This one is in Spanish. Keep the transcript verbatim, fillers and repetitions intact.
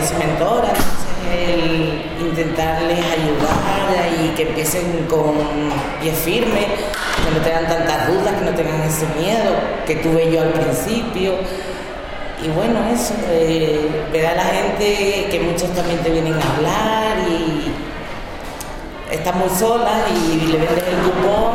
soy mentora, entonces el intentarles ayudar y que empiecen con pie firme, que no tengan tantas dudas, que no tengan ese miedo que tuve yo al principio. Y bueno, eso, eh, ver a la gente que muchos también te vienen a hablar y están muy solas y le vendes el cupón